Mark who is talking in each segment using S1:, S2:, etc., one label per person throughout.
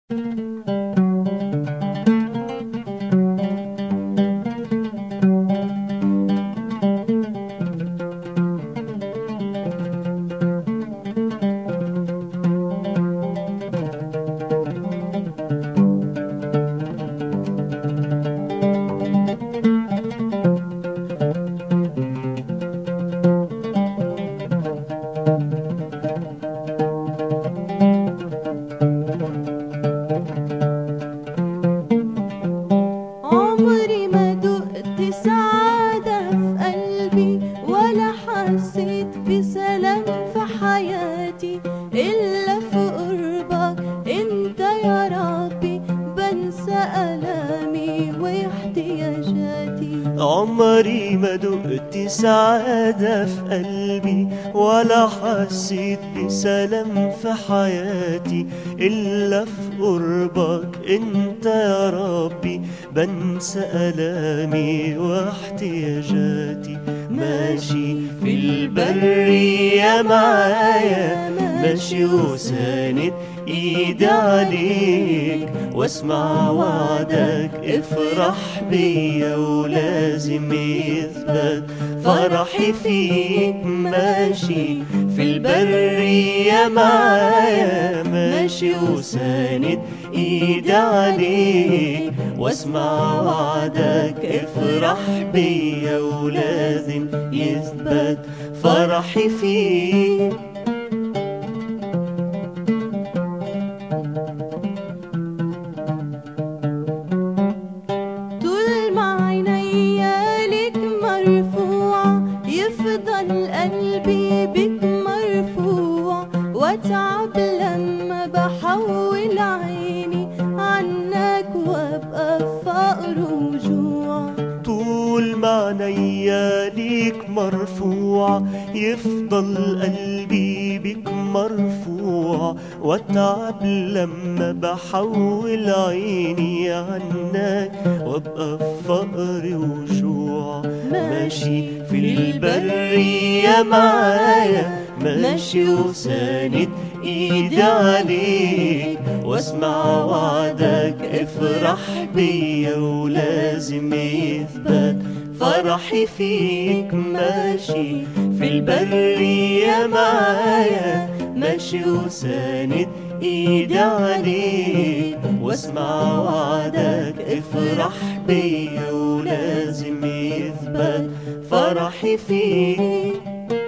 S1: عمري ما دقت سعادة في قلبي ولا حسيت بسلام في حياتي إلا في قربك انت يا ربي. بنسى ألامي واحتياجاتي.
S2: عمري ما دقت سعادة في قلبي ولا حسيت بسلام في حياتي إلا في قربك انت يا ربي. بنسى ألامي واحتياجاتي. ماشي في البرية معايا، ماشي وساند ايدي عليك، واسمع وعدك افرح بيا ولازم يثبت فرحي فيك. ماشي في البرية معايا، ماشي وساند ايدي عليك، واسمع وعدك افرح بيا ولازم يثبت فرحي فيك.
S1: طول ما عينيا لك مرفوعة يفضل قلبي بك مرفوع، واتعب لما بحول عيني عنك وابقى في فقر وجوع.
S2: طول ما عينيا ليك مرفوع يفضل قلبي بك مرفوع، واتعب لما بحول عيني عنك وابقى في فقر وجوع. ماشي في البرية معايا، ماشي وساند ايدي عليك، واسمع وعدك افرح بيا ولازم يثبت فرحي فيك. ماشي في البرية معايا، ماشي وساند ايدي عليك، واسمع وعدك افرح بيا ولازم يثبت فرحي فيك.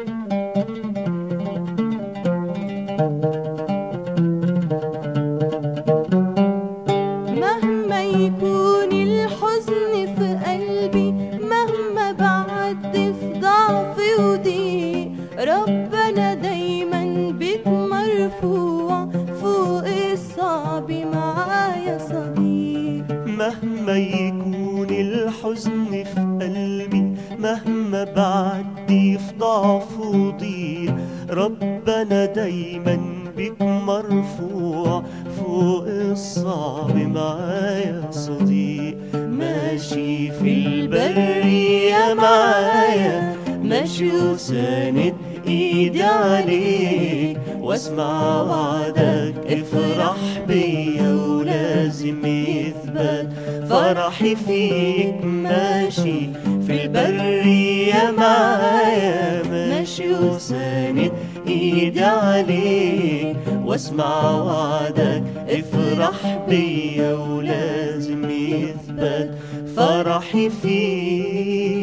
S1: مهما يكون الحزن في قلبي، مهما بعد في ضعفي وضيق، ربنا دايما بك مرفوع، فوق الصعب معايا صديق.
S2: مهما يكون الحزن في قلبي، مهما بعدي في ضعف وضيق، ربنا دايما بك مرفوع، فوق الصعب معايا صديق. ماشي في البرية معايا، ماشي وساند ايدي عليك، واسمع وعدك افرح بيا ولازم يثبت فرحي فيك. ماشي في البرية معايا، ماشي وساند ايدي عليك، واسمع وعدك افرح بيا ولازم يثبت فرحي فيك.